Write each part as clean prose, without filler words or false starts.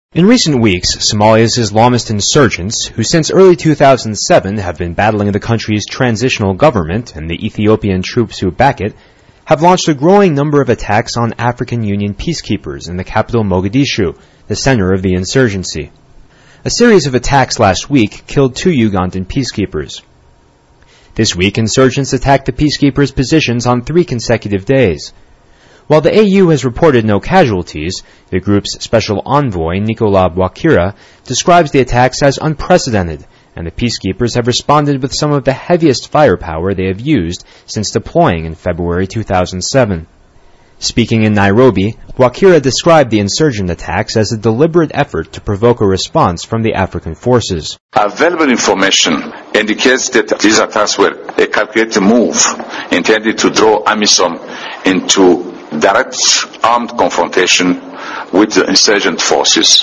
In recent weeks, Somalia's Islamist insurgents, who since early 2007 have been battling the country's transitional government and the Ethiopian troops who back it, have launched a growing number of attacks on African Union peacekeepers in the capital Mogadishu, the center of the insurgency. A series of attacks last week killed 2 Ugandan peacekeepers. This week, insurgents attacked the peacekeepers' positions on 3 consecutive days. While the AU has reported no casualties, the group's special envoy, Nicolas Bouakira, describes the attacks as unprecedented, and the peacekeepers have responded with some of the heaviest firepower they have used since deploying in February 2007. Speaking in Nairobi, Bouakira described the insurgent attacks as a deliberate effort to provoke a response from the African forces. Available information indicates that these attacks were a calculated move intended to draw AMISOM into direct armed confrontation with the insurgent forces,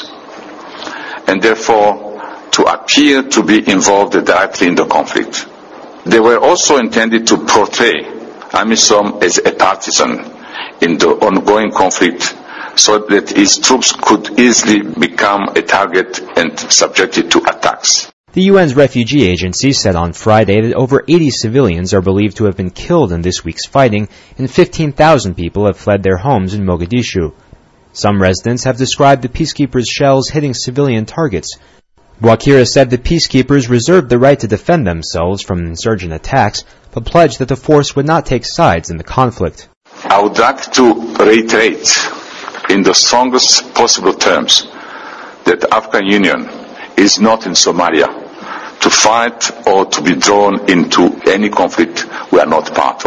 and therefore to appear to be involved directly in the conflict. They were also intended to portray AMISOM as a partisan in the ongoing conflict, so that its troops could easily become a target and subjected to attacks. The UN's refugee agency said on Friday that over 80 civilians are believed to have been killed in this week's fighting, and 15,000 people have fled their homes in Mogadishu. Some residents have described the peacekeepers' shells hitting civilian targets. Bouakira said the peacekeepers reserved the right to defend themselves from insurgent attacks, but pledged that the force would not take sides in the conflict. I would like to reiterate in the strongest possible terms that the African Union is not in Somalia to fight or to be drawn into any conflict we are not part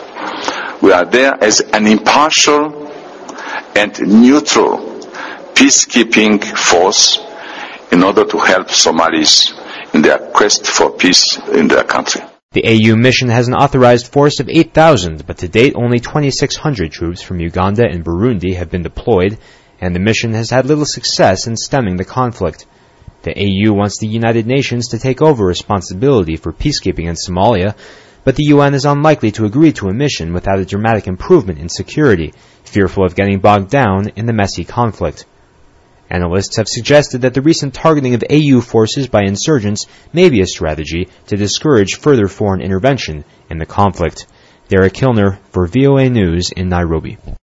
of. We are there as an impartial and neutral peacekeeping force in order to help Somalis in their quest for peace in their country. The AU mission has an authorized force of 8,000, but to date only 2,600 troops from Uganda and Burundi have been deployed, and the mission has had little success in stemming the conflict. The AU wants the United Nations to take over responsibility for peacekeeping in Somalia, but the UN is unlikely to agree to a mission without a dramatic improvement in security, fearful of getting bogged down in the messy conflict. Analysts have suggested that the recent targeting of AU forces by insurgents may be a strategy to discourage further foreign intervention in the conflict. Derek Kilner for VOA News in Nairobi.